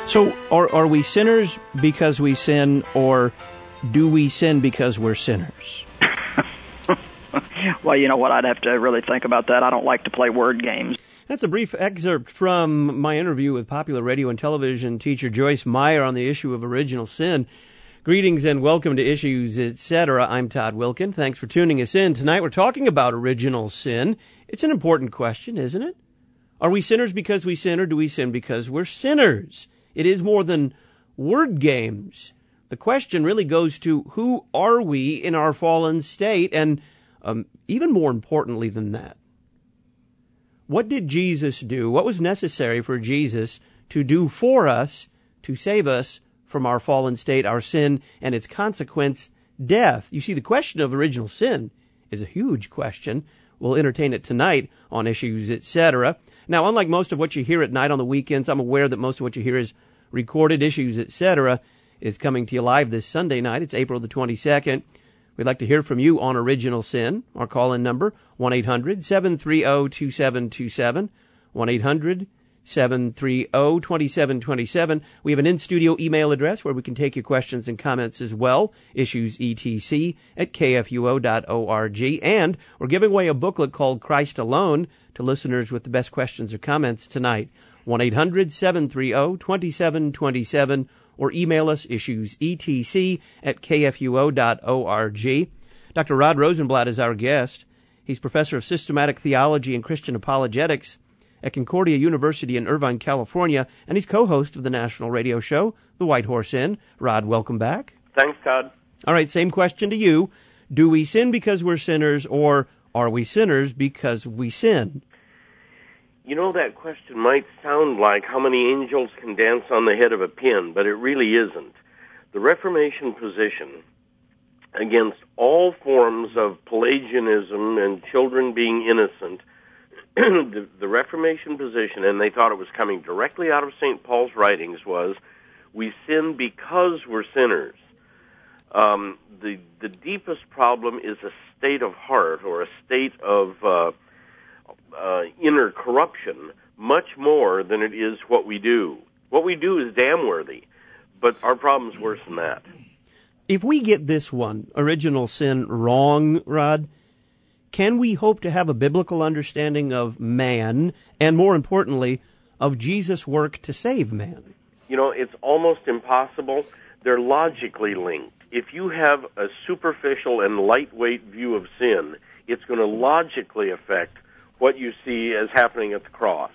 So are we sinners because we sin, or do we sin because we're sinners? Well, you know what? I'd have to really think about that. I don't like to play word games. That's a brief excerpt from my interview with popular radio and television teacher Joyce Meyer on the issue of original sin. Greetings and welcome to Issues, Etc. I'm Todd Wilkin. Thanks for tuning us in. Tonight we're talking about original sin. It's an important question, isn't it? Are we sinners because we sin, or do we sin because we're sinners? It is more than word games. The question really goes to who are we in our fallen state, and even more importantly than that, what did Jesus do? What was necessary for Jesus to do for us to save us from our fallen state, our sin, and its consequence, death? You see, the question of original sin is a huge question. We'll entertain it tonight on Issues, Etc. Now, unlike most of what you hear at night on the weekends, I'm aware that most of what you hear is recorded. Issues, Etc. is coming to you live this Sunday night. It's April the 22nd. We'd like to hear from you on original sin. Our call-in number, 1-800-730-2727, 1-800-730-2727. We have an in-studio email address where we can take your questions and comments as well, issuesetc@kfuo.org. And we're giving away a booklet called Christ Alone to listeners with the best questions or comments tonight. 1-800-730-2727, or email us, issuesetc@kfuo.org. Dr. Rod Rosenblatt is our guest. He's professor of systematic theology and Christian apologetics at Concordia University in Irvine, California, and he's co-host of the national radio show, The White Horse Inn. Rod, welcome back. Thanks, Todd. All right, same question to you. Do we sin because we're sinners, or are we sinners because we sin? You know, that question might sound like how many angels can dance on the head of a pin, but it really isn't. The Reformation position against all forms of Pelagianism and children being innocent, the Reformation position, and they thought it was coming directly out of St. Paul's writings, was we sin because we're sinners. The deepest problem is a state of heart, or a state of inner corruption, much more than it is what we do. What we do is damn worthy, but our problem's worse than that. If we get this one, original sin, wrong, Rod, can we hope to have a biblical understanding of man, and more importantly, of Jesus' work to save man? You know, it's almost impossible. They're logically linked. If you have a superficial and lightweight view of sin, it's going to logically affect what you see as happening at the cross.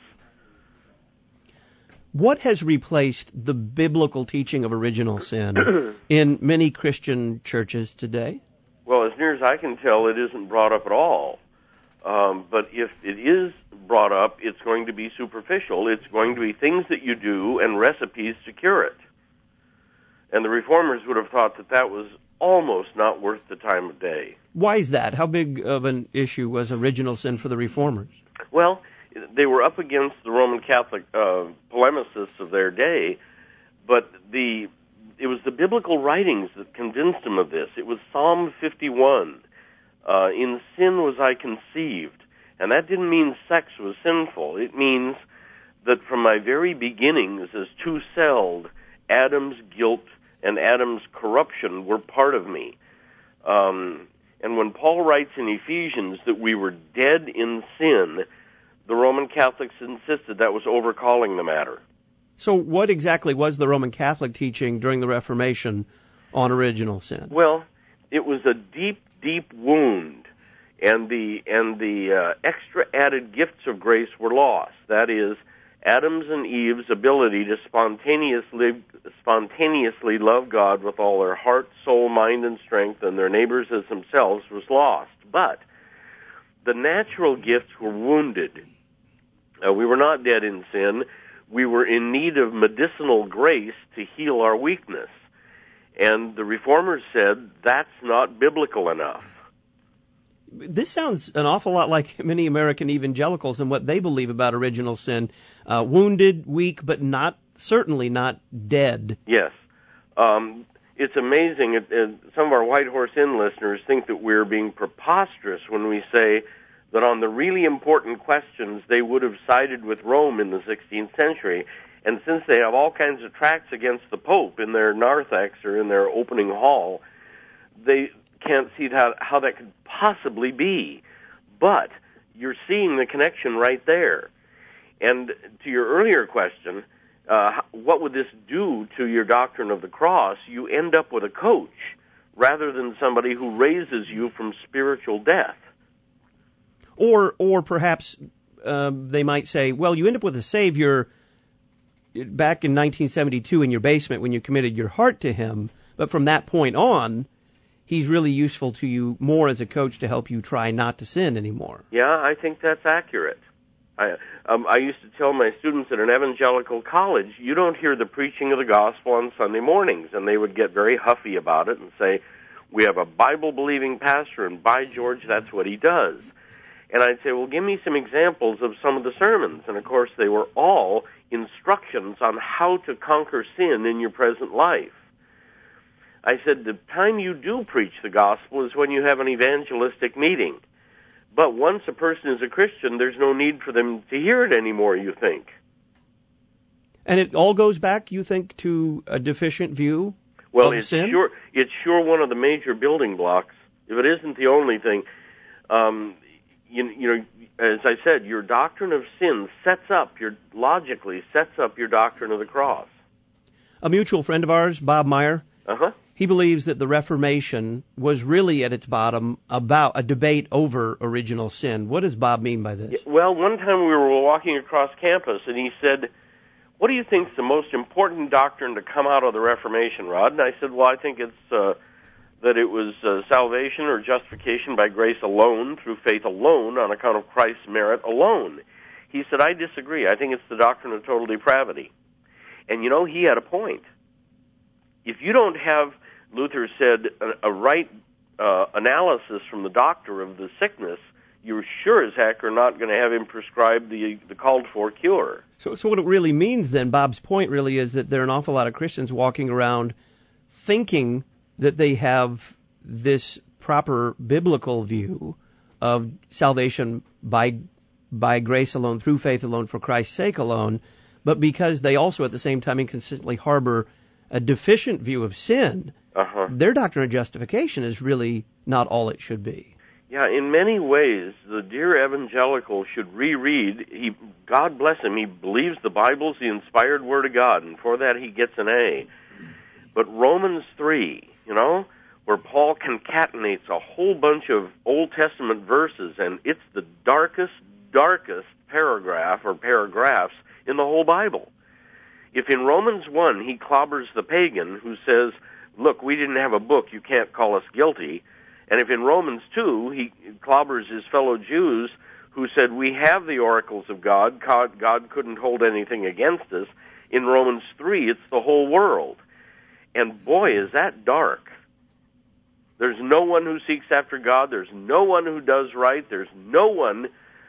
What has replaced the biblical teaching of original sin in many Christian churches today? Well, as near as I can tell, it isn't brought up at all. But if it is brought up, it's going to be superficial. It's going to be things that you do and recipes to cure it. And the Reformers would have thought that that was almost not worth the time of day. Why is that? How big of an issue was original sin for the Reformers? Well, they were up against the Roman Catholic polemicists of their day, but it was the biblical writings that convinced them of this. It was Psalm 51. In sin was I conceived. And that didn't mean sex was sinful. It means that from my very beginnings as two-celled, Adam's guilt and Adam's corruption were part of me. And when Paul writes in Ephesians that we were dead in sin, the Roman Catholics insisted that was overcalling the matter. So what exactly was the Roman Catholic teaching during the Reformation on original sin? Well, it was a deep, deep wound, and the extra added gifts of grace were lost. That is, Adam's and Eve's ability to spontaneously love God with all their heart, soul, mind, and strength, and their neighbors as themselves, was lost. But the natural gifts were wounded. We were not dead in sin. We were in need of medicinal grace to heal our weakness. And the Reformers said, that's not biblical enough. This sounds an awful lot like many American evangelicals and what they believe about original sin. Wounded, weak, but certainly not dead. Yes. It's amazing. Some of our White Horse Inn listeners think that we're being preposterous when we say that on the really important questions they would have sided with Rome in the 16th century. And since they have all kinds of tracts against the Pope in their narthex or in their opening hall, they can't see how that could possibly be. But you're seeing the connection right there. And to your earlier question, what would this do to your doctrine of the cross? You end up with a coach rather than somebody who raises you from spiritual death. Or perhaps they might say, well, you end up with a Savior back in 1972 in your basement when you committed your heart to Him, but from that point on, He's really useful to you more as a coach to help you try not to sin anymore. Yeah, I think that's accurate. I used to tell my students at an evangelical college, you don't hear the preaching of the gospel on Sunday mornings, and they would get very huffy about it and say, we have a Bible-believing pastor, and by George, that's what he does. And I'd say, well, give me some examples of some of the sermons. And, of course, they were all instructions on how to conquer sin in your present life. I said, the time you do preach the gospel is when you have an evangelistic meeting. But once a person is a Christian, there's no need for them to hear it anymore, you think. And it all goes back, you think, to a deficient view of sin? Well, it's sure one of the major building blocks. If it isn't the only thing, you know, as I said, your doctrine of sin logically sets up your doctrine of the cross. A mutual friend of ours, Bob Meyer, he believes that the Reformation was really at its bottom about a debate over original sin. What does Bob mean by this? Well, one time we were walking across campus, and he said, what do you think is the most important doctrine to come out of the Reformation, Rod? And I said, well, I think it's that it was salvation or justification by grace alone, through faith alone, on account of Christ's merit alone. He said, I disagree. I think it's the doctrine of total depravity. And, you know, he had a point. If you don't have, Luther said, a right analysis from the doctor of the sickness, you're sure as heck are not going to have him prescribe the called-for cure. So what it really means then, Bob's point really is that there are an awful lot of Christians walking around thinking that they have this proper biblical view of salvation by grace alone, through faith alone, for Christ's sake alone, but because they also at the same time inconsistently harbor a deficient view of sin, their doctrine of justification is really not all it should be. Yeah, in many ways, the dear evangelical should reread. God bless him, he believes the Bible's the inspired Word of God, and for that he gets an A. But Romans 3, you know, where Paul concatenates a whole bunch of Old Testament verses, and it's the darkest paragraph or paragraphs in the whole Bible. If in Romans 1 he clobbers the pagan who says, look, we didn't have a book, you can't call us guilty, and if in Romans 2 he clobbers his fellow Jews who said, we have the oracles of God, God couldn't hold anything against us, in Romans 3 it's the whole world. And boy, is that dark. There's no one who seeks after God, there's no one who does right, there's no one,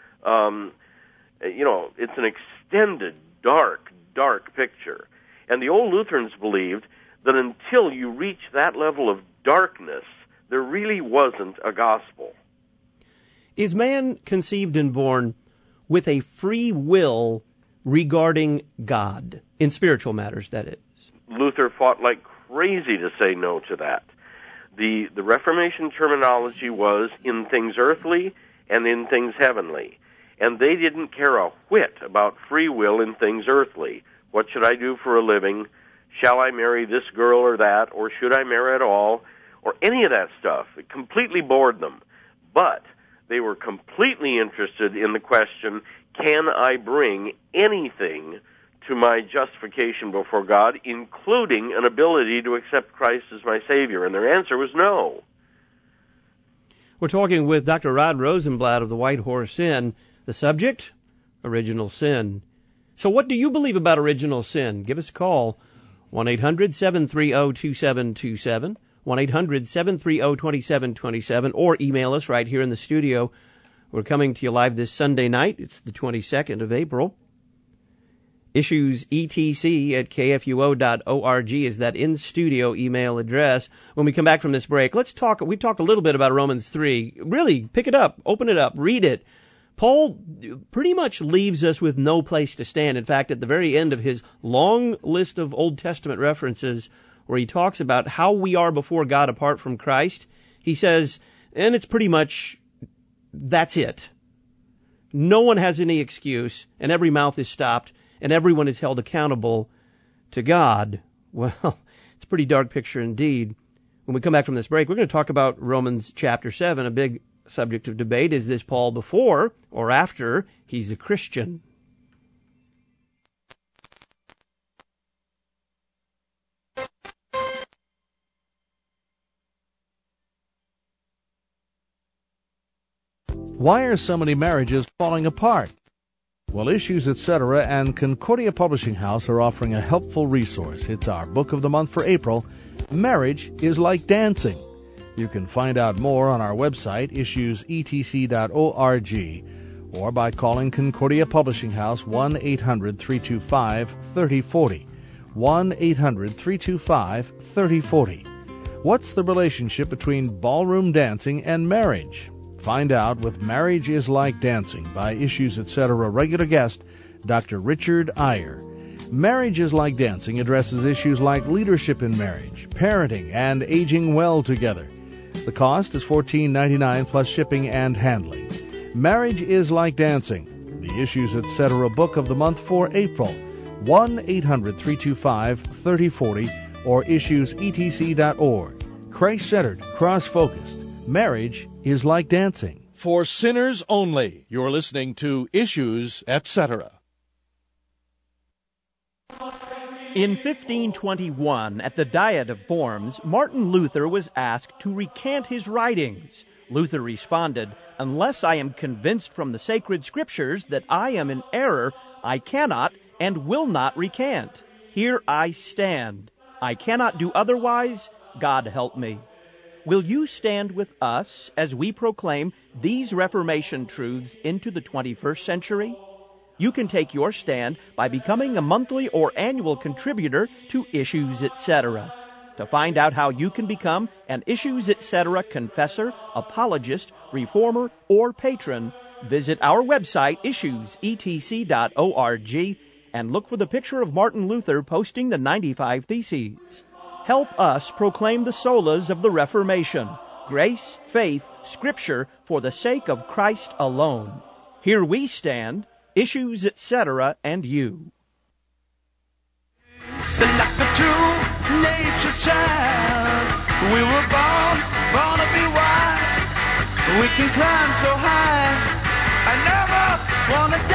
it's an extended, dark picture. And the old Lutherans believed that until you reach that level of darkness, there really wasn't a gospel. Is man conceived and born with a free will regarding God, in spiritual matters, that is? Luther fought like crazy to say no to that. The Reformation terminology was in things earthly and in things heavenly. And they didn't care a whit about free will in things earthly. What should I do for a living? Shall I marry this girl or that? Or should I marry at all? Or any of that stuff. It completely bored them. But they were completely interested in the question, can I bring anything to my justification before God, including an ability to accept Christ as my Savior? And their answer was no. We're talking with Dr. Rod Rosenblatt of the White Horse Inn. The subject? Original sin. So what do you believe about original sin? Give us a call. 1-800-730-2727, 1-800-730-2727, or email us right here in the studio. We're coming to you live this Sunday night. It's the 22nd of April. issuesetc@kfuo.org is that in-studio email address. When we come back from this break, we talk a little bit about Romans 3. Really, pick it up, open it up, read it. Paul pretty much leaves us with no place to stand. In fact, at the very end of his long list of Old Testament references where he talks about how we are before God apart from Christ, he says, and it's pretty much, that's it. No one has any excuse, and every mouth is stopped, and everyone is held accountable to God. Well, it's a pretty dark picture indeed. When we come back from this break, we're going to talk about Romans chapter 7, a big subject of debate. Is this Paul before or after he's a Christian? Why are so many marriages falling apart? Well, Issues, Etc. and Concordia Publishing House are offering a helpful resource. It's our book of the month for April, Marriage is Like Dancing. You can find out more on our website, issuesetc.org, or by calling Concordia Publishing House 1-800-325-3040. 1-800-325-3040. What's the relationship between ballroom dancing and marriage? Find out with Marriage is Like Dancing by Issues, Etc. regular guest, Dr. Richard Iyer. Marriage is Like Dancing addresses issues like leadership in marriage, parenting, and aging well together. The cost is $14.99 plus shipping and handling. Marriage is Like Dancing, the Issues, Etc. book of the month for April. 1-800-325-3040 or issuesetc.org. Christ-centered, cross-focused. Marriage is Like Dancing. For sinners only, you're listening to Issues, Etc. In 1521, at the Diet of Worms, Martin Luther was asked to recant his writings. Luther responded, "Unless I am convinced from the sacred scriptures that I am in error, I cannot and will not recant. Here I stand. I cannot do otherwise. God help me." Will you stand with us as we proclaim these Reformation truths into the 21st century? You can take your stand by becoming a monthly or annual contributor to Issues, Etc. To find out how you can become an Issues, Etc. confessor, apologist, reformer, or patron, visit our website, issuesetc.org, and look for the picture of Martin Luther posting the 95 Theses. Help us proclaim the solas of the Reformation, grace, faith, Scripture, for the sake of Christ alone. Here we stand, Issues, Etc., and you. Select the true nature's child. We were born to be wild. We can climb so high. I never want to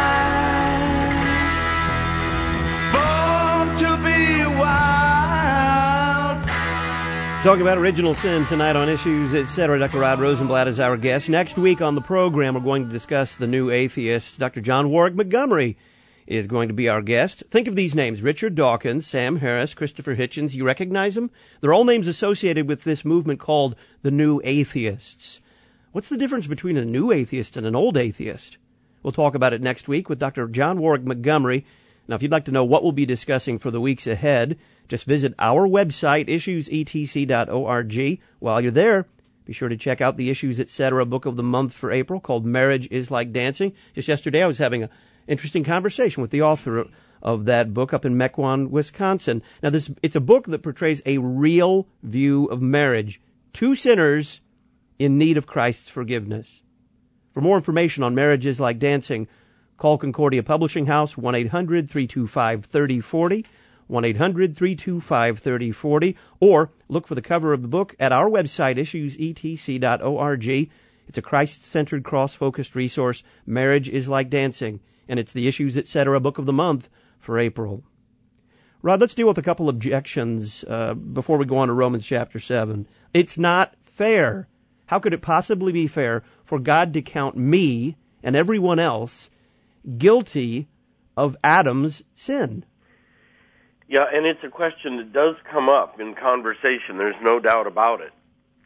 die. Born to be wild. Talking about original sin tonight on Issues, Etc. Dr. Rod Rosenblatt is our guest. Next week on the program, we're going to discuss the new atheists. Dr. John Warwick Montgomery is going to be our guest. Think of these names: Richard Dawkins, Sam Harris, Christopher Hitchens. You recognize them? They're all names associated with this movement called the New Atheists. What's the difference between a new atheist and an old atheist? We'll talk about it next week with Dr. John Warwick Montgomery. Now, if you'd like to know what we'll be discussing for the weeks ahead, just visit our website, issuesetc.org. While you're there, be sure to check out the Issues, Etc. book of the month for April called Marriage is Like Dancing. Just yesterday I was having an interesting conversation with the author of that book up in Mequon, Wisconsin. Now, it's a book that portrays a real view of marriage. Two sinners in need of Christ's forgiveness. For more information on Marriage is Like Dancing, call Concordia Publishing House, 1-800-325-3040, 1-800-325-3040, or look for the cover of the book at our website, issuesetc.org. It's a Christ-centered, cross-focused resource. Marriage is Like Dancing, and it's the Issues, Etc. book of the month for April. Rod, let's deal with a couple objections before we go on to Romans chapter 7. It's not fair. How could it possibly be fair for God to count me and everyone else guilty of Adam's sin? Yeah, and it's a question that does come up in conversation. There's no doubt about it.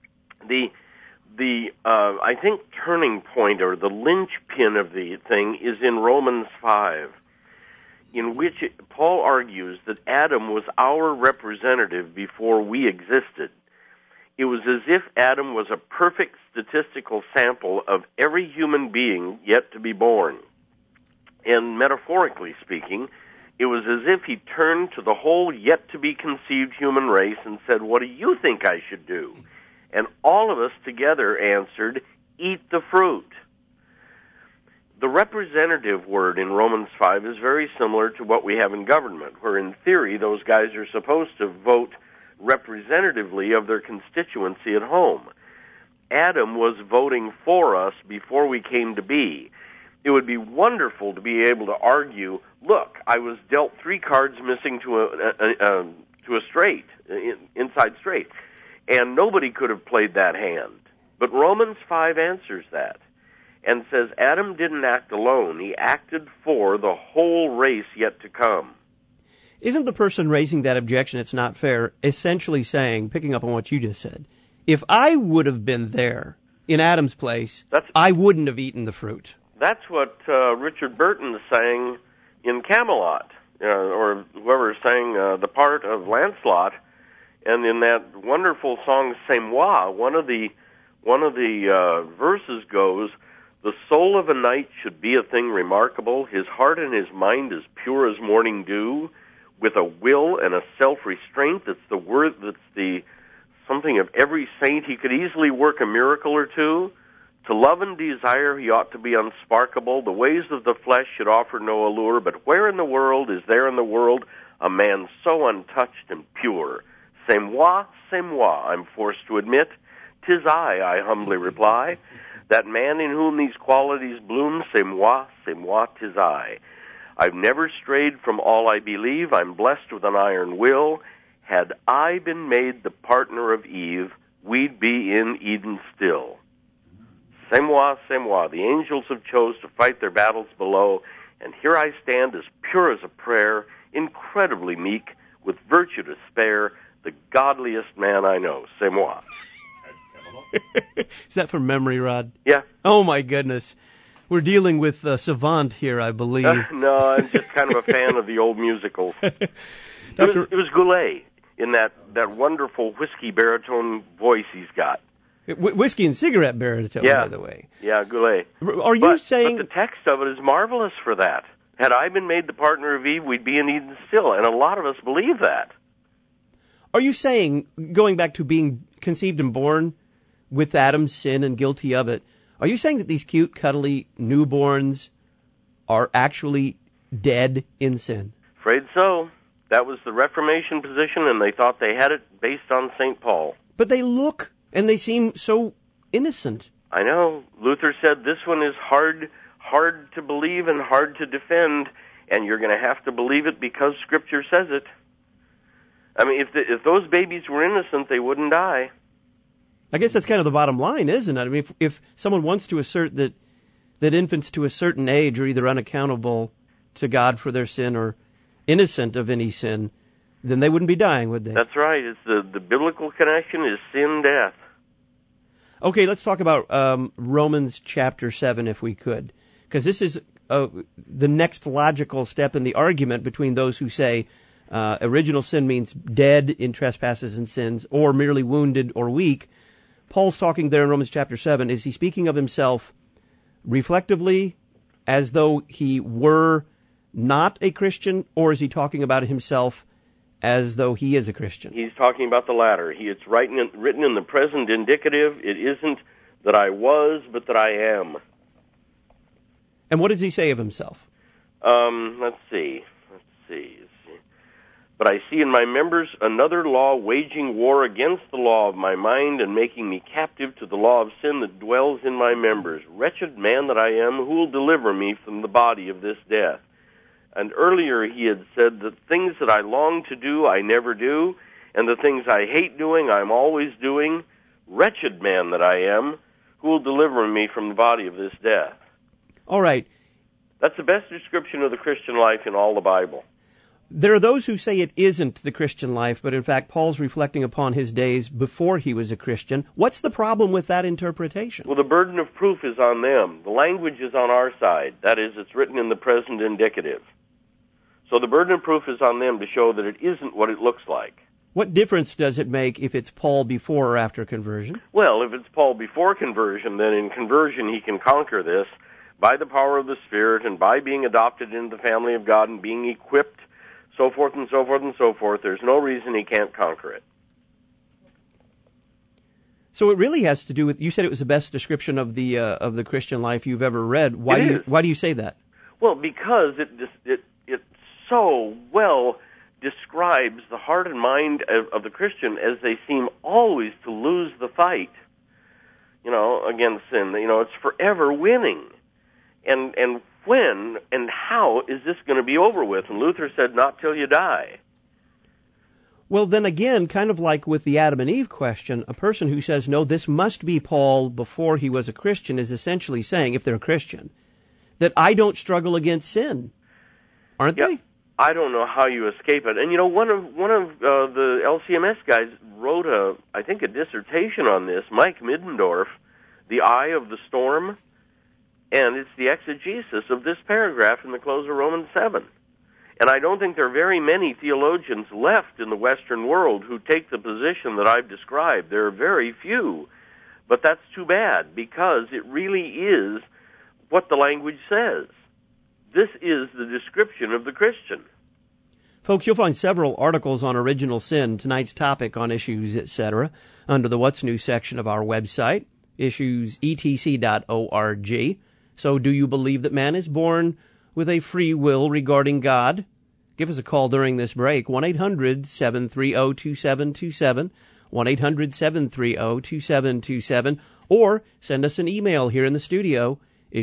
I think turning point or the linchpin of the thing is in Romans 5. in which Paul argues that Adam was our representative before we existed. It was as if Adam was a perfect statistical sample of every human being yet to be born. And metaphorically speaking, it was as if he turned to the whole yet-to-be-conceived human race and said, "What do you think I should do?" And all of us together answered, "Eat the fruit." The representative word in Romans 5 is very similar to what we have in government, where in theory those guys are supposed to vote representatively of their constituency at home. Adam was voting for us before we came to be. It would be wonderful to be able to argue, look, I was dealt 3 cards missing to a straight, inside straight, and nobody could have played that hand. But Romans 5 answers that and says Adam didn't act alone. He acted for the whole race yet to come. Isn't the person raising that objection, it's not fair, essentially saying, picking up on what you just said, if I would have been there in Adam's place, I wouldn't have eaten the fruit? That's what Richard Burton sang in Camelot, or whoever sang the part of Lancelot, and in that wonderful song C'est Moi, one of the verses goes, "The soul of a knight should be a thing remarkable. His heart and his mind as pure as morning dew, with a will and a self-restraint that's the word, that's the something of every saint. He could easily work a miracle or two. To love and desire he ought to be unsparkable. The ways of the flesh should offer no allure. But where in the world is there in the world a man so untouched and pure? C'est moi, I'm forced to admit. 'Tis I humbly reply. That man in whom these qualities bloom, c'est moi, 'tis I. I've never strayed from all I believe. I'm blessed with an iron will. Had I been made the partner of Eve, we'd be in Eden still. C'est moi. The angels have chose to fight their battles below, and here I stand as pure as a prayer, incredibly meek, with virtue to spare, the godliest man I know. C'est moi." Is that from memory, Rod? Yeah. Oh, my goodness. We're dealing with Savant here, I believe. No, I'm just kind of a fan of the old musicals. It was Goulet in that wonderful whiskey baritone voice he's got. Whiskey and cigarette baritone, by the way. Yeah, Goulet. Are you saying... But the text of it is marvelous for that. Had I been made the partner of Eve, we'd be in Eden still, and a lot of us believe that. Are you saying, going back to being conceived and born with Adam's sin and guilty of it, are you saying that these cute, cuddly newborns are actually dead in sin? Afraid so. That was the Reformation position, and they thought they had it based on St. Paul. But they look, and they seem so innocent. I know. Luther said this one is hard to believe and hard to defend, and you're going to have to believe it because Scripture says it. I mean, if those babies were innocent, they wouldn't die. I guess that's kind of the bottom line, isn't it? I mean, if someone wants to assert that infants to a certain age are either unaccountable to God for their sin or innocent of any sin, then they wouldn't be dying, would they? That's right. It's the biblical connection is sin, death. Okay, let's talk about Romans chapter 7, if we could, because this is the next logical step in the argument between those who say original sin means dead in trespasses and sins, or merely wounded or weak. Paul's talking there in Romans chapter 7. Is he speaking of himself reflectively as though he were not a Christian, or is he talking about himself as though he is a Christian? He's talking about the latter. It's written in the present indicative. It isn't that I was, but that I am. And what does he say of himself? Let's see. But I see in my members another law waging war against the law of my mind and making me captive to the law of sin that dwells in my members. Wretched man that I am, who will deliver me from the body of this death? And earlier he had said, the things that I long to do, I never do, and the things I hate doing, I'm always doing. Wretched man that I am, who will deliver me from the body of this death? All right. That's the best description of the Christian life in all the Bible. There are those who say it isn't the Christian life, but in fact Paul's reflecting upon his days before he was a Christian. What's the problem with that interpretation? Well, the burden of proof is on them. The language is on our side. That is, it's written in the present indicative. So the burden of proof is on them to show that it isn't what it looks like. What difference does it make if it's Paul before or after conversion? Well, if it's Paul before conversion, then in conversion he can conquer this by the power of the Spirit and by being adopted into the family of God and being equipped, so forth and so forth and so forth. There's no reason he can't conquer it. So it really has to do with, you said it was the best description of the Christian life you've ever read. Why do you say that? Well, because it so well describes the heart and mind of the Christian as they seem always to lose the fight, against sin. It's forever winning. And when and how is this going to be over with? And Luther said, not till you die. Well, then again, kind of like with the Adam and Eve question, a person who says, no, this must be Paul before he was a Christian is essentially saying, if they're a Christian, that I don't struggle against sin. Aren't they? I don't know how you escape it. And one of the LCMS guys wrote a dissertation on this, Mike Middendorf, The Eye of the Storm, and it's the exegesis of this paragraph in the close of Romans 7. And I don't think there are very many theologians left in the Western world who take the position that I've described. There are very few. But that's too bad, because it really is what the language says. This is the description of the Christian. Folks, you'll find several articles on original sin, tonight's topic on Issues, etc., under the What's New section of our website, issuesetc.org. So do you believe that man is born with a free will regarding God? Give us a call during this break, 1-800-730-2727, 1-800-730-2727, or send us an email here in the studio,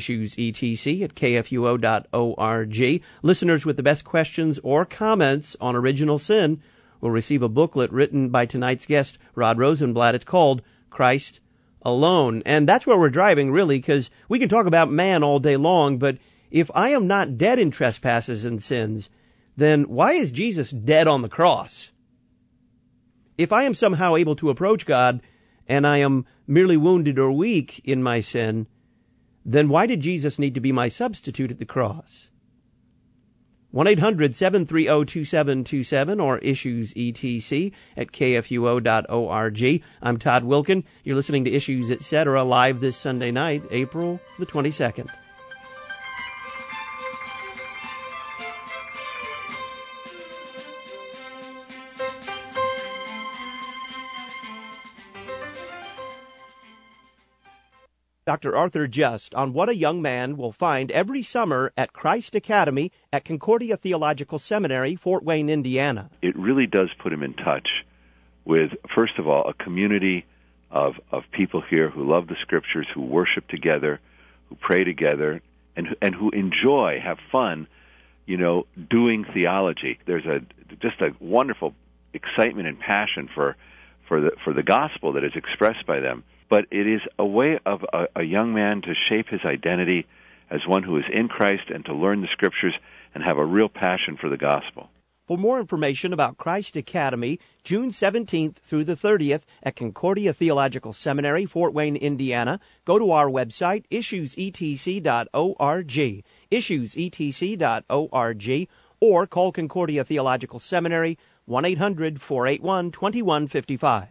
issuesetc@kfuo.org. Listeners with the best questions or comments on original sin will receive a booklet written by tonight's guest, Rod Rosenblatt. It's called Christ Alone. And that's where we're driving, really, because we can talk about man all day long, but if I am not dead in trespasses and sins, then why is Jesus dead on the cross? If I am somehow able to approach God and I am merely wounded or weak in my sin, then why did Jesus need to be my substitute at the cross? 1-800-730-2727 or issuesetc@kfuo.org. I'm Todd Wilken. You're listening to Issues, Etc., live this Sunday night, April the 22nd. Dr. Arthur Just on what a young man will find every summer at Christ Academy at Concordia Theological Seminary, Fort Wayne, Indiana. It really does put him in touch with, first of all, a community of people here who love the Scriptures, who worship together, who pray together, and who enjoy, have fun, doing theology. There's just a wonderful excitement and passion for the gospel that is expressed by them. But it is a way of a young man to shape his identity as one who is in Christ and to learn the Scriptures and have a real passion for the gospel. For more information about Christ Academy, June 17th through the 30th at Concordia Theological Seminary, Fort Wayne, Indiana, go to our website, issuesetc.org, issuesetc.org, or call Concordia Theological Seminary, 1-800-481-2155.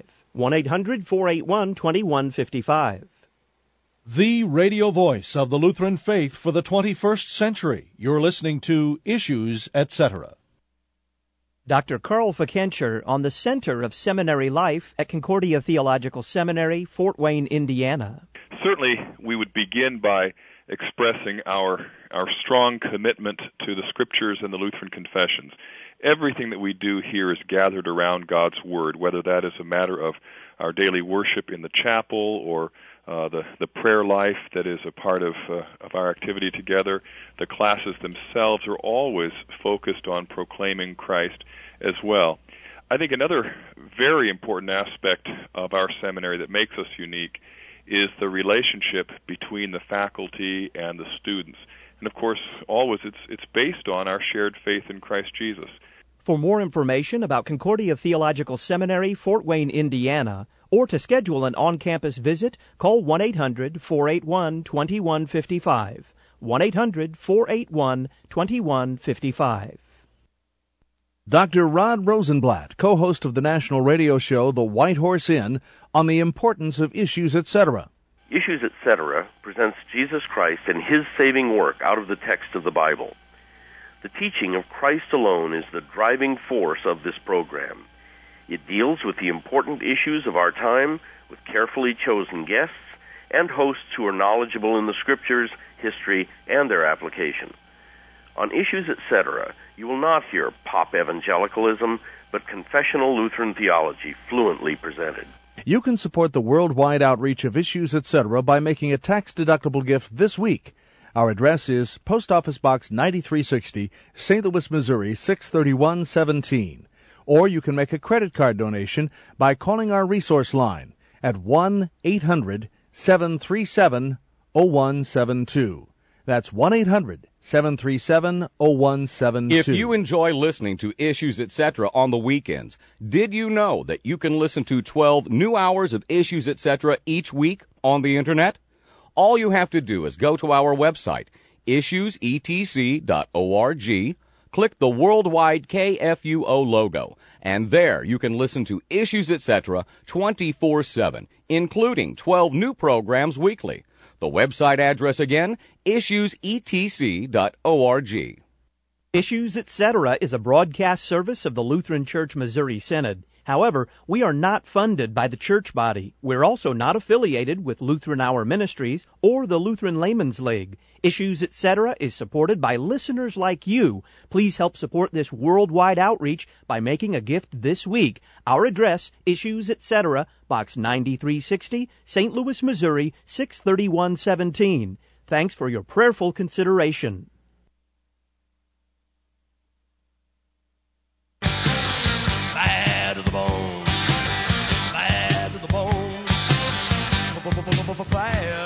1-800-481-2155. The radio voice of the Lutheran faith for the 21st century. You're listening to Issues, Etc. Dr. Carl Fickenscher on the Center of Seminary Life at Concordia Theological Seminary, Fort Wayne, Indiana. Certainly, we would begin by expressing our strong commitment to the Scriptures and the Lutheran confessions. Everything that we do here is gathered around God's Word, whether that is a matter of our daily worship in the chapel or the prayer life that is a part of our activity together. The classes themselves are always focused on proclaiming Christ as well. I think another very important aspect of our seminary that makes us unique is the relationship between the faculty and the students. And of course, always it's based on our shared faith in Christ Jesus. For more information about Concordia Theological Seminary, Fort Wayne, Indiana, or to schedule an on-campus visit, call 1-800-481-2155. 1-800-481-2155. Dr. Rod Rosenblatt, co-host of the national radio show The White Horse Inn, on the importance of Issues, Etc. Issues, Etc. presents Jesus Christ and His saving work out of the text of the Bible. The teaching of Christ alone is the driving force of this program. It deals with the important issues of our time with carefully chosen guests and hosts who are knowledgeable in the Scriptures, history, and their application. On Issues, Etc., you will not hear pop evangelicalism, but confessional Lutheran theology fluently presented. You can support the worldwide outreach of Issues, Etc. by making a tax-deductible gift this week. Our address is Post Office Box 9360, St. Louis, Missouri 63117. Or you can make a credit card donation by calling our resource line at 1-800-737-0172. That's 1-800-737-0172. If you enjoy listening to Issues, Etc. on the weekends, did you know that you can listen to 12 new hours of Issues, Etc. each week on the Internet? All you have to do is go to our website, issuesetc.org, click the worldwide KFUO logo, and there you can listen to Issues, Etc. 24/7, including 12 new programs weekly. The website address again, issuesetc.org. Issues, Etc. is a broadcast service of the Lutheran Church Missouri Synod. However, we are not funded by the church body. We're also not affiliated with Lutheran Hour Ministries or the Lutheran Layman's League. Issues, Etc. is supported by listeners like you. Please help support this worldwide outreach by making a gift this week. Our address, Issues, Etc., Box 9360, St. Louis, Missouri 63117. Thanks for your prayerful consideration. Bad to the bone, bad to the bone, bad,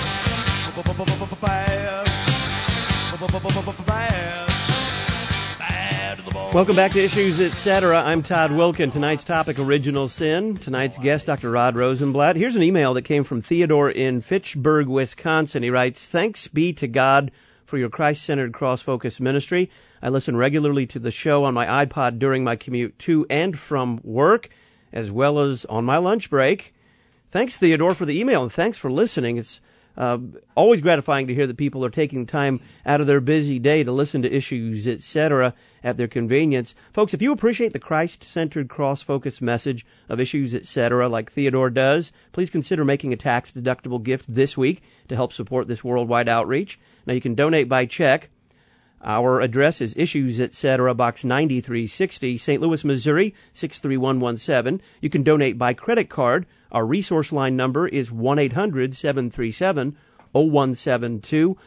bad to the bone. Welcome back to Issues, Etc. I'm Todd Wilkin. Tonight's topic, original sin. Tonight's guest, Dr. Rod Rosenblatt. Here's an email that came from Theodore in Fitchburg, Wisconsin. He writes, "Thanks be to God for your Christ-centered cross-focused ministry. I listen regularly to the show on my iPod during my commute to and from work, as well as on my lunch break." Thanks, Theodore, for the email, and thanks for listening. It's always gratifying to hear that people are taking time out of their busy day to listen to Issues, Etc. at their convenience. Folks, if you appreciate the Christ-centered cross-focused message of Issues, Etc., like Theodore does, please consider making a tax-deductible gift this week to help support this worldwide outreach. Now, you can donate by check. Our address is Issues, Etc., Box 9360, St. Louis, Missouri 63117. You can donate by credit card. Our resource line number is 1-800-737-0172,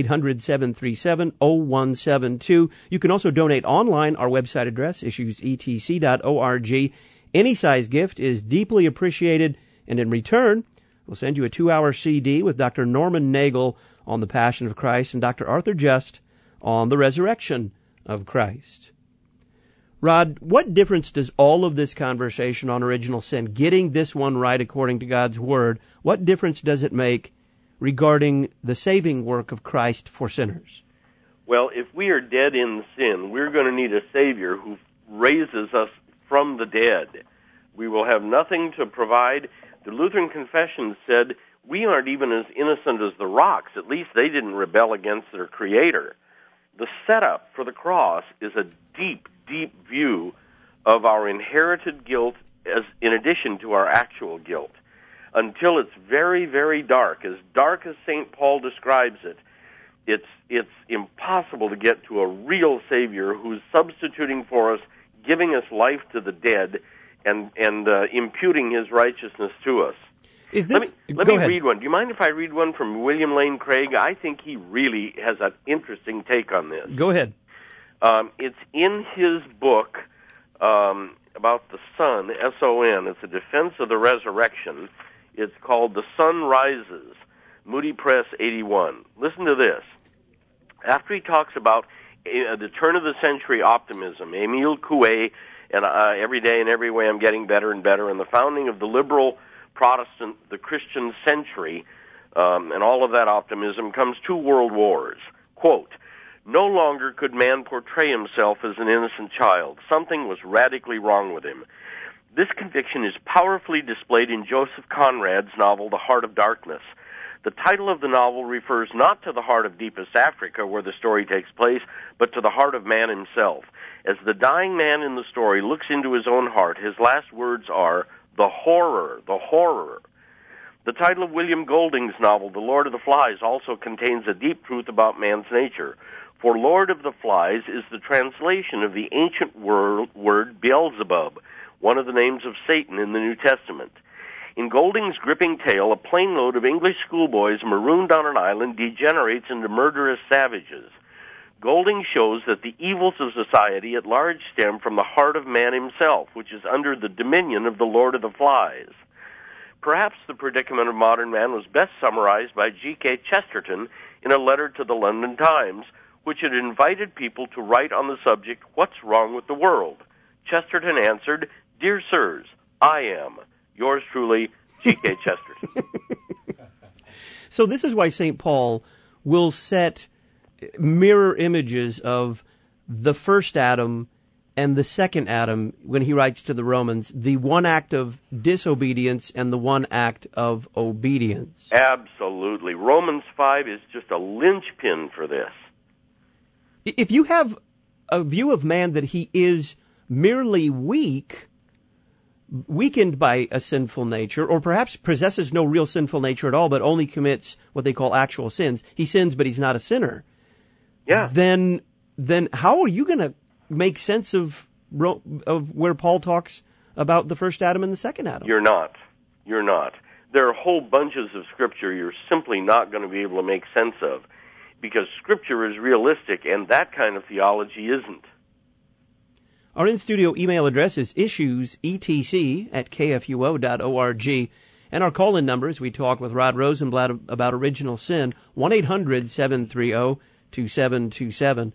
1-800-737-0172. You can also donate online. Our website address, issuesetc.org. Any size gift is deeply appreciated, and in return, we'll send you a 2-hour CD with Dr. Norman Nagel on the Passion of Christ and Dr. Arthur Just on the Resurrection of Christ. Rod, what difference does all of this conversation on original sin, getting this one right according to God's Word, what difference does it make regarding the saving work of Christ for sinners? Well, if we are dead in sin, we're going to need a Savior who raises us from the dead. We will have nothing to provide. The Lutheran Confession said, we aren't even as innocent as the rocks. At least they didn't rebel against their Creator. The setup for the cross is a deep, deep view of our inherited guilt as in addition to our actual guilt. Until it's very, very dark as St. Paul describes it, it's impossible to get to a real Savior who's substituting for us, giving us life to the dead, and imputing His righteousness to us. Let me read one. Do you mind if I read one from William Lane Craig? I think he really has an interesting take on this. Go ahead. It's in his book about the Son, S-O-N. It's a defense of the resurrection. It's called The Sun Rises, Moody Press 81. Listen to this. After he talks about the turn-of-the-century optimism, Emile Coué, and every day and every way I'm getting better and better, and the founding of the liberal Protestant, the Christian century, and all of that optimism, comes two world wars. Quote, No longer could man portray himself as an innocent child. Something was radically wrong with him. This conviction is powerfully displayed in Joseph Conrad's novel, The Heart of Darkness. The title of the novel refers not to the heart of deepest Africa, where the story takes place, but to the heart of man himself. As the dying man in the story looks into his own heart, his last words are, "The horror, the horror." The title of William Golding's novel, The Lord of the Flies, also contains a deep truth about man's nature. For Lord of the Flies is the translation of the ancient word Beelzebub, one of the names of Satan in the New Testament. In Golding's gripping tale, a plane load of English schoolboys marooned on an island degenerates into murderous savages. Golding shows that the evils of society at large stem from the heart of man himself, which is under the dominion of the Lord of the Flies. Perhaps the predicament of modern man was best summarized by G.K. Chesterton in a letter to the London Times, which had invited people to write on the subject, "What's Wrong with the World?" Chesterton answered, "Dear sirs, I am. Yours truly, G.K. Chesterton." So this is why St. Paul will set mirror images of the first Adam and the second Adam when he writes to the Romans, the one act of disobedience and the one act of obedience. Absolutely. Romans 5 is just a linchpin for this. If you have a view of man that he is merely weakened by a sinful nature, or perhaps possesses no real sinful nature at all, but only commits what they call actual sins. He sins, but he's not a sinner. Yeah. Then how are you going to make sense of where Paul talks about the first Adam and the second Adam? You're not. There are whole bunches of Scripture you're simply not going to be able to make sense of, because Scripture is realistic, and that kind of theology isn't. Our in-studio email address is issuesetc@kfuo.org, and our call-in number as we talk with Rod Rosenblatt about original sin, 1-800-730-2727,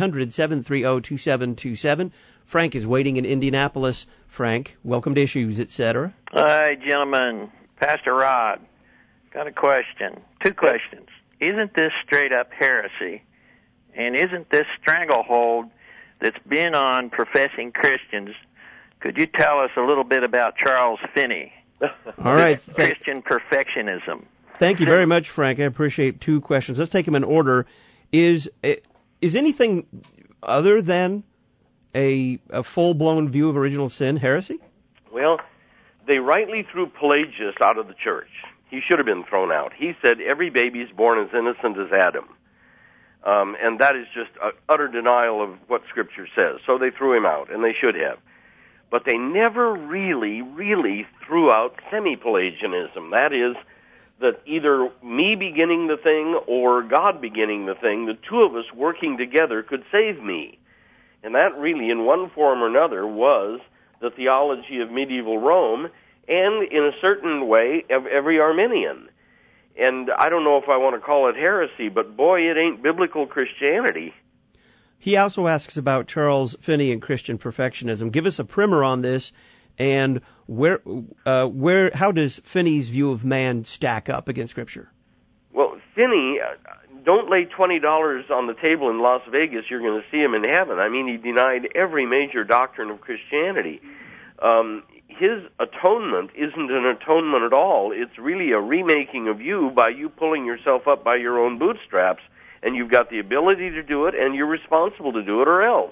1-800-730-2727. Frank is waiting in Indianapolis. Frank, welcome to Issues, etc. Hi, gentlemen. Pastor Rod, got a question. Two questions. Isn't this straight-up heresy? And isn't this stranglehold that's been on professing Christians? Could you tell us a little bit about Charles Finney? All right. Christian perfectionism. Thank you very much, Frank. I appreciate two questions. Let's take them in order. Is anything other than a full-blown view of original sin heresy? Well, they rightly threw Pelagius out of the church. He should have been thrown out. He said every baby is born as innocent as Adam. And that is just utter denial of what Scripture says. So they threw him out, and they should have. But they never really threw out semi-Pelagianism. That is, that either me beginning the thing or God beginning the thing, the two of us working together could save me. And that really, in one form or another, was the theology of medieval Rome, and in a certain way, of every Arminian. And I don't know if I want to call it heresy, but boy, it ain't biblical Christianity. He also asks about Charles Finney and Christian perfectionism. Give us a primer on this, and how does Finney's view of man stack up against Scripture? Well, Finney, don't lay $20 on the table in Las Vegas, you're going to see him in heaven. I mean, he denied every major doctrine of Christianity. His atonement isn't an atonement at all. It's really a remaking of you by you pulling yourself up by your own bootstraps, and you've got the ability to do it, and you're responsible to do it, or else.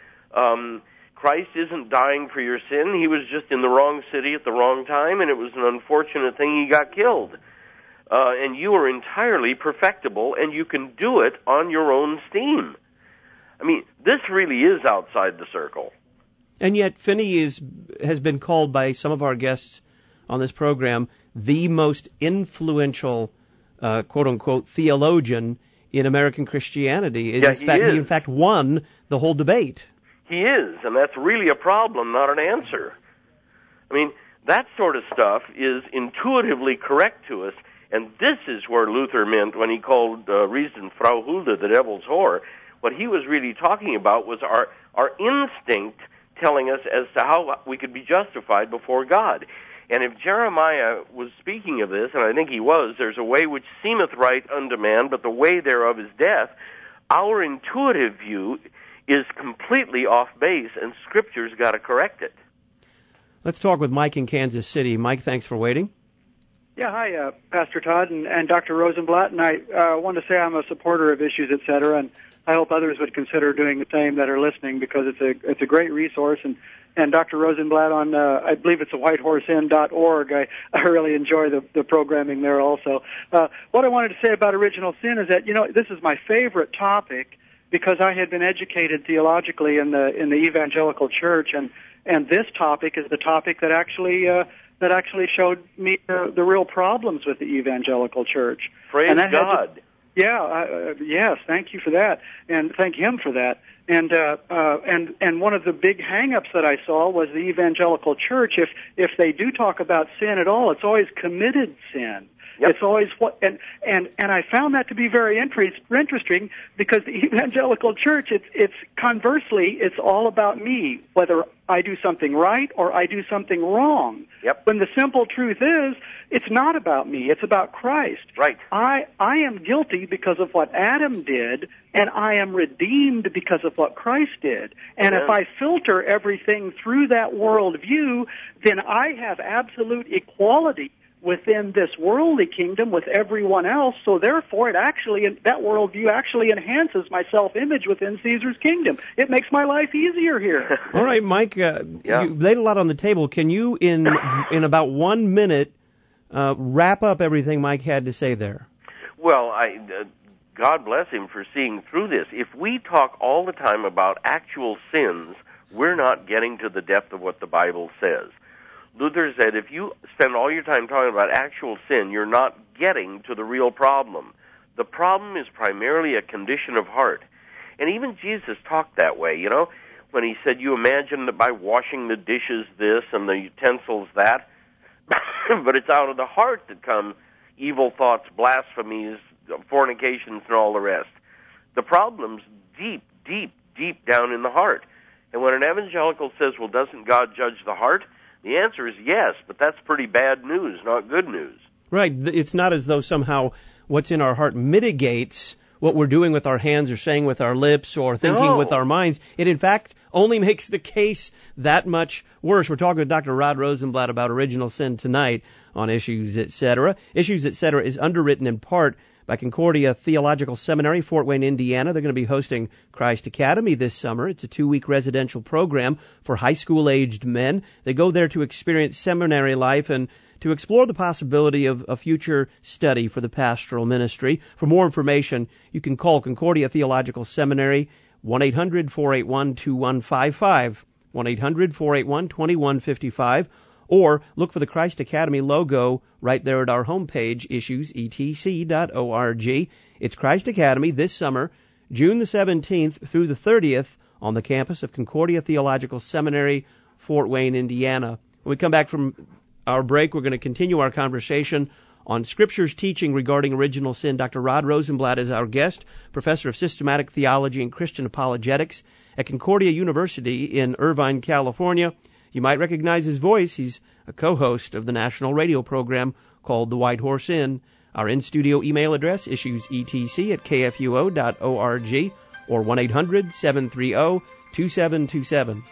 Christ isn't dying for your sin. He was just in the wrong city at the wrong time, and it was an unfortunate thing he got killed. And you are entirely perfectible, and you can do it on your own steam. I mean, this really is outside the circle. And yet Finney has been called by some of our guests on this program the most influential, quote-unquote, theologian in American Christianity. He in fact won the whole debate. He is, and that's really a problem, not an answer. I mean, that sort of stuff is intuitively correct to us, and this is where Luther meant when he called reason Frau Hulda the devil's whore. What he was really talking about was our instinct telling us as to how we could be justified before God. And if Jeremiah was speaking of this, and I think he was, there's a way which seemeth right unto man, but the way thereof is death, our intuitive view is completely off base, and Scripture's got to correct it. Let's talk with Mike in Kansas City. Mike, thanks for waiting. Yeah, hi, Pastor Todd and Dr. Rosenblatt, and I want to say I'm a supporter of Issues, Etc., and I hope others would consider doing the same that are listening, because it's a great resource. And Dr. Rosenblatt on, I believe it's whitehorsinn.org. I really enjoy the programming there also. What I wanted to say about original sin is that, this is my favorite topic, because I had been educated theologically in the evangelical church, and this topic is the topic that actually showed me the real problems with the evangelical church. Praise God. Yes, thank you for that, and thank him for that. And one of the big hang-ups that I saw was the evangelical church. If they do talk about sin at all, it's always committed sin. Yep. It's always and I found that to be very interesting, because the evangelical church, it's conversely, it's all about me, whether I do something right or I do something wrong. Yep. When the simple truth is, it's not about me, it's about Christ. Right. I am guilty because of what Adam did, and I am redeemed because of what Christ did. And if I filter everything through that worldview, then I have absolute equality within this worldly kingdom with everyone else. So therefore, that worldview actually enhances my self-image within Caesar's kingdom. It makes my life easier here. All right, Mike, you laid a lot on the table. Can you, in about 1 minute, wrap up everything Mike had to say there? Well, God bless him for seeing through this. If we talk all the time about actual sins, we're not getting to the depth of what the Bible says. Luther said, if you spend all your time talking about actual sin, you're not getting to the real problem. The problem is primarily a condition of heart. And even Jesus talked that way, when he said, you imagine that by washing the dishes this and the utensils that, but it's out of the heart that come evil thoughts, blasphemies, fornications, and all the rest. The problem's deep, deep, deep down in the heart. And when an evangelical says, well, doesn't God judge the heart? The answer is yes, but that's pretty bad news, not good news. Right. It's not as though somehow what's in our heart mitigates what we're doing with our hands or saying with our lips or thinking with our minds. It, in fact, only makes the case that much worse. We're talking with Dr. Rod Rosenblatt about original sin tonight on Issues, Etc. Issues, Etc. is underwritten in part by Concordia Theological Seminary, Fort Wayne, Indiana. They're going to be hosting Christ Academy this summer. It's a 2-week residential program for high school-aged men. They go there to experience seminary life and to explore the possibility of a future study for the pastoral ministry. For more information, you can call Concordia Theological Seminary, 1-800-481-2155, 1-800-481-2155, or look for the Christ Academy logo right there at our homepage, issuesetc.org. It's Christ Academy this summer, June the 17th through the 30th, on the campus of Concordia Theological Seminary, Fort Wayne, Indiana. When we come back from our break, we're going to continue our conversation on Scripture's teaching regarding original sin. Dr. Rod Rosenblatt is our guest, professor of systematic theology and Christian apologetics at Concordia University in Irvine, California. You might recognize his voice. He's a co-host of the national radio program called The White Horse Inn. Our in-studio email address, issuesetc@kfuo.org, or 1-800-730-2727.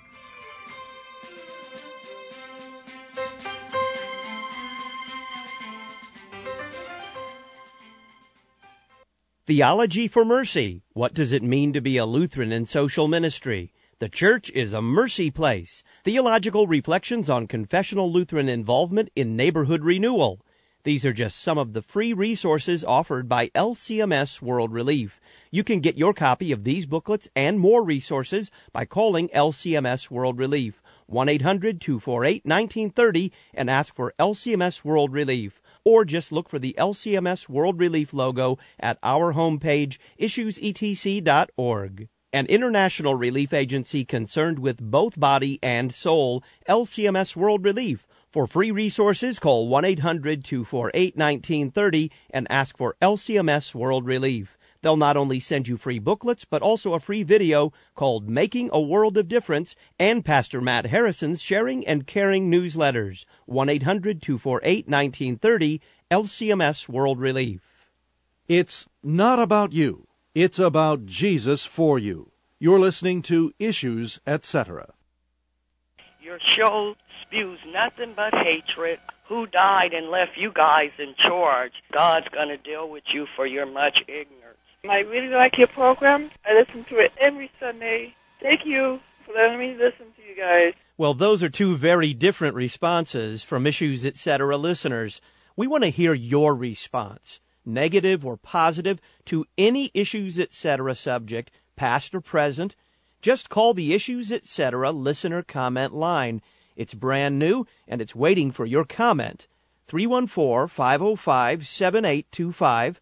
Theology for Mercy. What does it mean to be a Lutheran in social ministry? The church is a mercy place. Theological reflections on confessional Lutheran involvement in neighborhood renewal. These are just some of the free resources offered by LCMS World Relief. You can get your copy of these booklets and more resources by calling LCMS World Relief, 1-800-248-1930, and ask for LCMS World Relief. Or just look for the LCMS World Relief logo at our homepage, issuesetc.org. An international relief agency concerned with both body and soul, LCMS World Relief. For free resources, call 1-800-248-1930 and ask for LCMS World Relief. They'll not only send you free booklets, but also a free video called Making a World of Difference and Pastor Matt Harrison's Sharing and Caring newsletters. 1-800-248-1930, LCMS World Relief. It's not about you. It's about Jesus for you. You're listening to Issues, Etc. Your show spews nothing but hatred. Who died and left you guys in charge? God's going to deal with you for your much ignorance. I really like your program. I listen to it every Sunday. Thank you for letting me listen to you guys. Well, those are two very different responses from Issues Etc. listeners. We want to hear your response, negative or positive, to any Issues Etc. subject, past or present. Just call the Issues Etc. listener comment line. It's brand new, and it's waiting for your comment. 314-505-7825,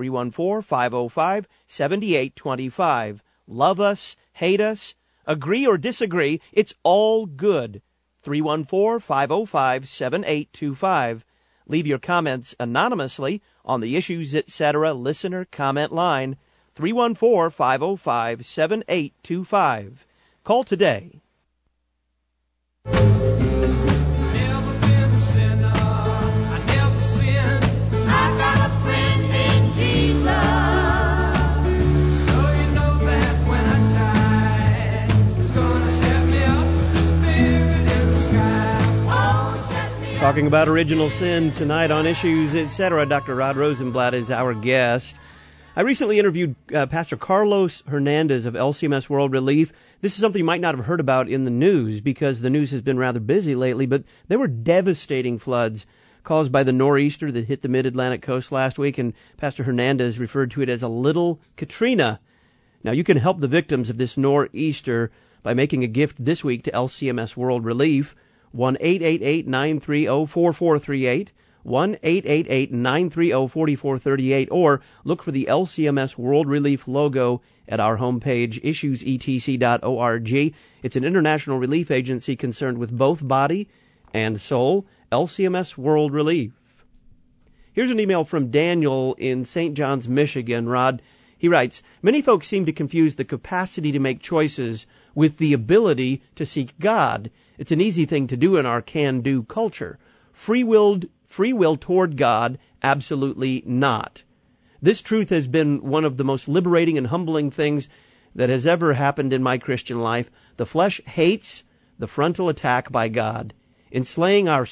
314-505-7825. Love us, hate us, agree or disagree, it's all good. 314-505-7825. Leave your comments anonymously on the Issues Etc. listener comment line, 314-505-7825. Call today. Talking about original sin tonight on Issues, Etc. Dr. Rod Rosenblatt is our guest. I recently interviewed Pastor Carlos Hernandez of LCMS World Relief. This is something you might not have heard about in the news because the news has been rather busy lately, but there were devastating floods caused by the nor'easter that hit the mid-Atlantic coast last week, and Pastor Hernandez referred to it as a little Katrina. Now, you can help the victims of this nor'easter by making a gift this week to LCMS World Relief. 1-888-930-4438, 1-888-930-4438, or look for the LCMS World Relief logo at our homepage, issuesetc.org. It's an international relief agency concerned with both body and soul, LCMS World Relief. Here's an email from Daniel in St. John's, Michigan. Rod, he writes, many folks seem to confuse the capacity to make choices with the ability to seek God. It's an easy thing to do in our can-do culture. Free will toward God, absolutely not. This truth has been one of the most liberating and humbling things that has ever happened in my Christian life. The flesh hates the frontal attack by God. In slaying our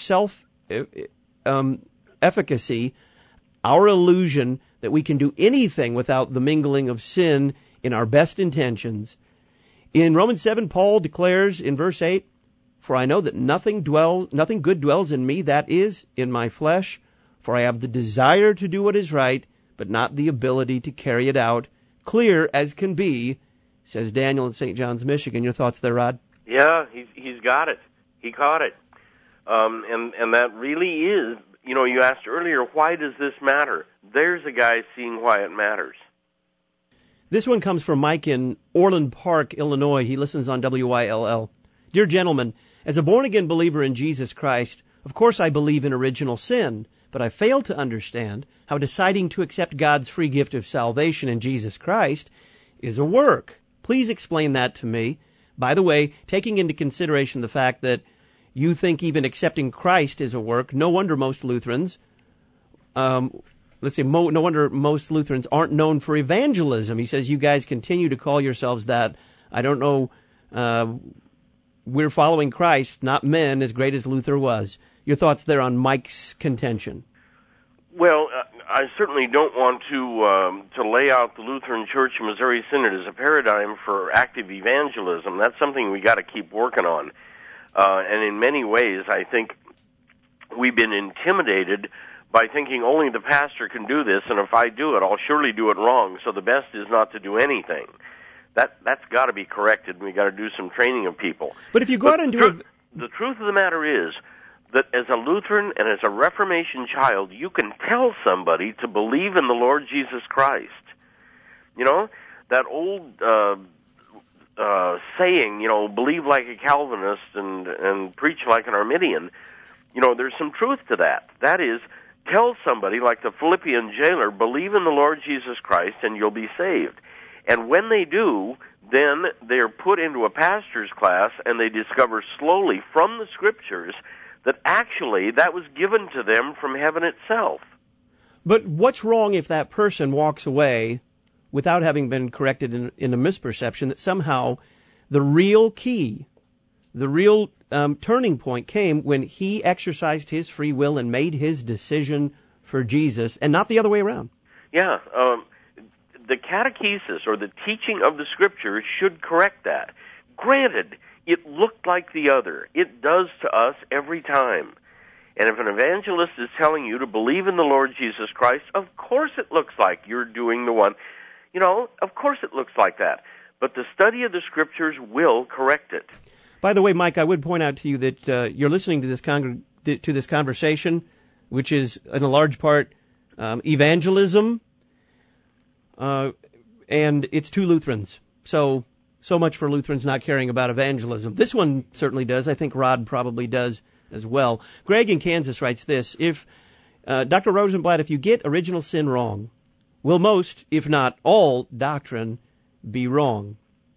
self-efficacy, our illusion that we can do anything without the mingling of sin in our best intentions. In Romans 7, Paul declares in verse 8, for I know that nothing good dwells in me, that is, in my flesh. For I have the desire to do what is right, but not the ability to carry it out. Clear as can be, says Daniel in St. John's, Michigan. Your thoughts there, Rod? Yeah, he's got it. He caught it. And that really is, you asked earlier, why does this matter? There's a guy seeing why it matters. This one comes from Mike in Orland Park, Illinois. He listens on WYLL. Dear gentlemen, as a born-again believer in Jesus Christ, of course I believe in original sin, but I fail to understand how deciding to accept God's free gift of salvation in Jesus Christ is a work. Please explain that to me. By the way, taking into consideration the fact that you think even accepting Christ is a work, no wonder most Lutherans, no wonder most Lutherans aren't known for evangelism. He says you guys continue to call yourselves that. I don't know. We're following Christ, not men, as great as Luther was. Your thoughts there on Mike's contention? Well, I certainly don't want to lay out the Lutheran Church Missouri Synod as a paradigm for active evangelism. That's something we got to keep working on. And in many ways, I think we've been intimidated by thinking only the pastor can do this, and if I do it, I'll surely do it wrong. So the best is not to do anything. That's got to be corrected, and we got to do some training of people. But if you go out and do it, the truth of the matter is that as a Lutheran and as a Reformation child, you can tell somebody to believe in the Lord Jesus Christ. That old saying, believe like a Calvinist and preach like an Arminian. There's some truth to that. That is, tell somebody like the Philippian jailer, believe in the Lord Jesus Christ and you'll be saved. And when they do, then they're put into a pastor's class and they discover slowly from the Scriptures that actually that was given to them from heaven itself. But what's wrong if that person walks away without having been corrected in a misperception, that somehow the real key, the real turning point came when he exercised his free will and made his decision for Jesus, and not the other way around. Yeah, the catechesis, or the teaching of the Scriptures, should correct that. Granted, it looked like the other. It does to us every time. And if an evangelist is telling you to believe in the Lord Jesus Christ, of course it looks like you're doing the one. You know, of course it looks like that. But the study of the Scriptures will correct it. By the way, Mike, I would point out to you that you're listening to this conversation, which is in a large part evangelism, and it's two Lutherans. So much for Lutherans not caring about evangelism. This one certainly does. I think Rod probably does as well. Greg in Kansas writes this: if Dr. Rosenblatt, if you get original sin wrong, will most, if not all, doctrine be wrong?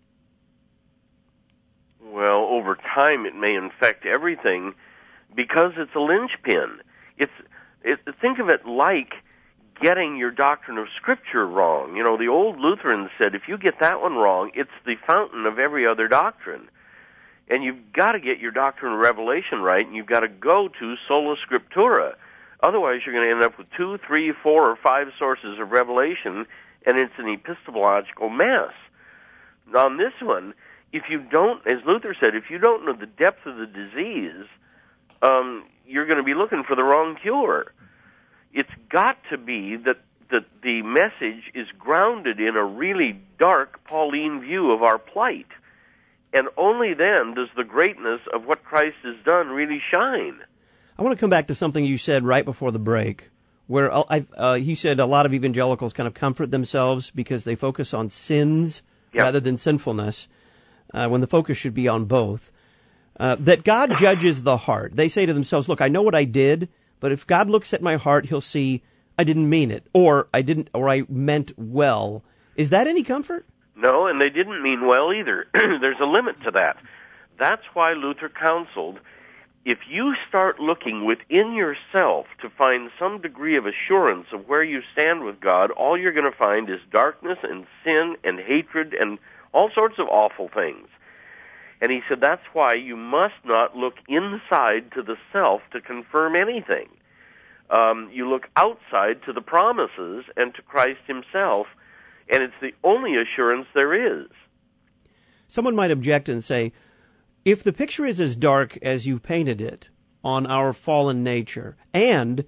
Well, over time it may infect everything because it's a linchpin. Think of it like getting your doctrine of Scripture wrong. You know, the old Lutherans said if you get that one wrong, it's the fountain of every other doctrine. And you've got to get your doctrine of revelation right, and you've got to go to sola scriptura. Otherwise, you're going to end up with 2, 3, 4, or 5 sources of revelation, and it's an epistemological mess. Now, on this one, if you don't, as Luther said, if you don't know the depth of the disease, you're going to be looking for the wrong cure. It's got to be that the message is grounded in a really dark Pauline view of our plight. And only then does the greatness of what Christ has done really shine. I want to come back to something you said right before the break, where he said a lot of evangelicals kind of comfort themselves because they focus on sins rather than sinfulness, when the focus should be on both. That God judges the heart. They say to themselves, look, I know what I did, but if God looks at my heart, he'll see I didn't mean it, or I meant well. Is that any comfort? No, and they didn't mean well either. There's a limit to that. That's why Luther counseled, if you start looking within yourself to find some degree of assurance of where you stand with God, all you're going to find is darkness and sin and hatred and all sorts of awful things. And he said that's why you must not look inside to the self to confirm anything. You look outside to the promises and to Christ himself, and it's the only assurance there is. Someone might object and say, if the picture is as dark as you've painted it on our fallen nature, and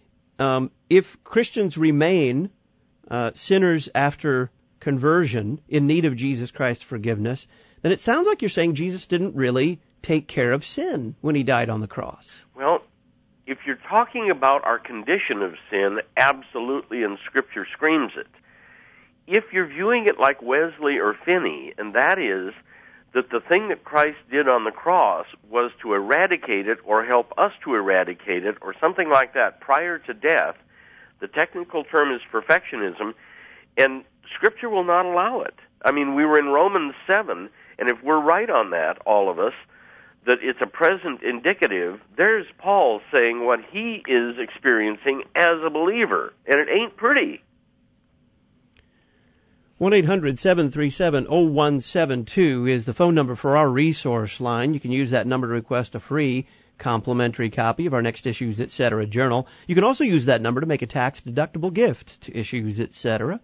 if Christians remain sinners after conversion in need of Jesus Christ's forgiveness, then it sounds like you're saying Jesus didn't really take care of sin when he died on the cross. Well, if you're talking about our condition of sin, absolutely, and Scripture screams it. If you're viewing it like Wesley or Finney, and that is that the thing that Christ did on the cross was to eradicate it or help us to eradicate it or something like that prior to death, the technical term is perfectionism, and Scripture will not allow it. I mean, we were in Romans 7, and if we're right on that, all of us, that it's a present indicative, there's Paul saying what he is experiencing as a believer, and it ain't pretty. 1-800-737-0172 is the phone number for our resource line. You can use that number to request a free complimentary copy of our Next Issues Etc. journal. You can also use that number to make a tax-deductible gift to Issues Etc.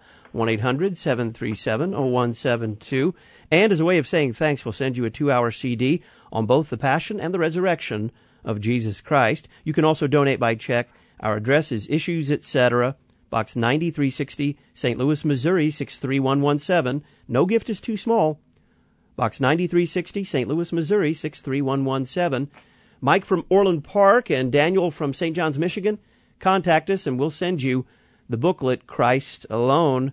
1-800-737-0172. And as a way of saying thanks, we'll send you a 2-hour CD on both the Passion and the Resurrection of Jesus Christ. You can also donate by check. Our address is Issues Etc., Box 9360, St. Louis, Missouri, 63117. No gift is too small. Box 9360, St. Louis, Missouri, 63117. Mike from Orland Park and Daniel from St. John's, Michigan, contact us and we'll send you the booklet, Christ Alone.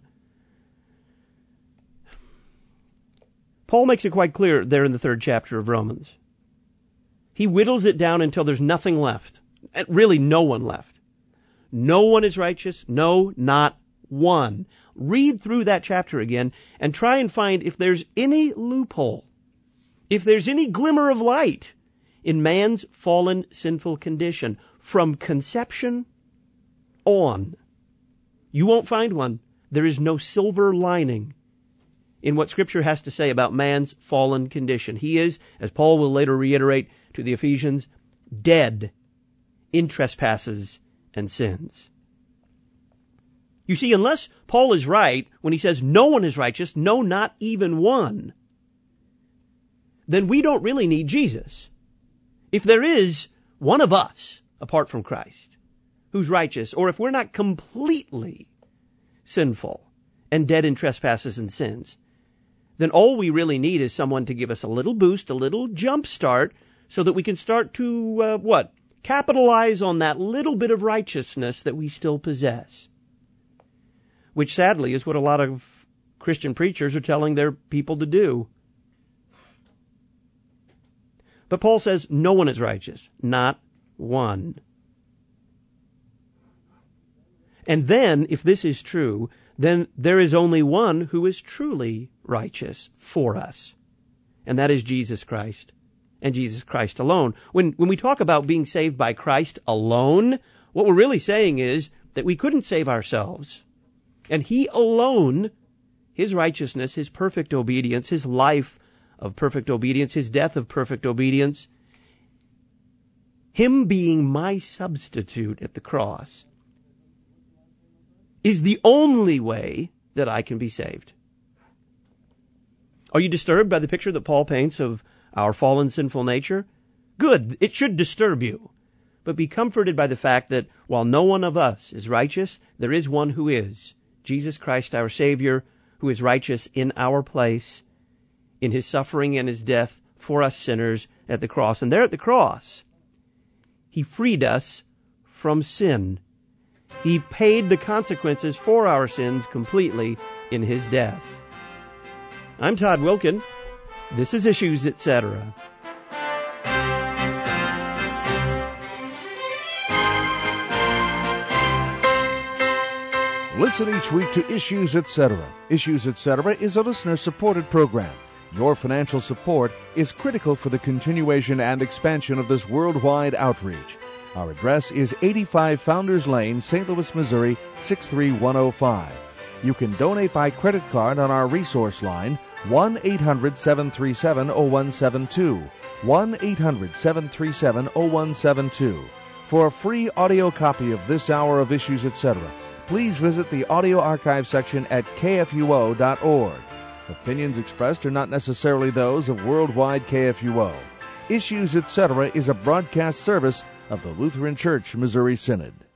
Paul makes it quite clear there in the 3rd chapter of Romans. He whittles it down until there's nothing left. Really, no one left. No one is righteous. No, not one. Read through that chapter again and try and find if there's any loophole, if there's any glimmer of light in man's fallen, sinful condition from conception on. You won't find one. There is no silver lining in what Scripture has to say about man's fallen condition. He is, as Paul will later reiterate to the Ephesians, dead in trespasses and sins. You see, unless Paul is right when he says no one is righteous, no, not even one, then we don't really need Jesus. If there is one of us, apart from Christ, who's righteous, or if we're not completely sinful and dead in trespasses and sins, then all we really need is someone to give us a little boost, a little jump start, so that we can start to, capitalize on that little bit of righteousness that we still possess. Which sadly is what a lot of Christian preachers are telling their people to do. But Paul says no one is righteous, not one. And then, if this is true, then there is only one who is truly righteous for us, and that is Jesus Christ, and Jesus Christ alone. When we talk about being saved by Christ alone, what we're really saying is that we couldn't save ourselves, and He alone, His righteousness, His perfect obedience, His life of perfect obedience, His death of perfect obedience, Him being my substitute at the cross, is the only way that I can be saved. Are you disturbed by the picture that Paul paints of our fallen sinful nature? Good, it should disturb you. But be comforted by the fact that while no one of us is righteous, there is one who is, Jesus Christ our Savior, who is righteous in our place, in His suffering and His death for us sinners at the cross. And there at the cross, He freed us from sin. He paid the consequences for our sins completely in His death. I'm Todd Wilkin. This is Issues, Etc. Listen each week to Issues, Etc. Issues, Etc. is a listener-supported program. Your financial support is critical for the continuation and expansion of this worldwide outreach. Our address is 85 Founders Lane, St. Louis, Missouri, 63105. You can donate by credit card on our resource line, 1-800-737-0172, 1-800-737-0172. For a free audio copy of this hour of Issues, Etc., please visit the audio archive section at kfuo.org. Opinions expressed are not necessarily those of Worldwide KFUO. Issues, Etc. is a broadcast service of the Lutheran Church Missouri Synod.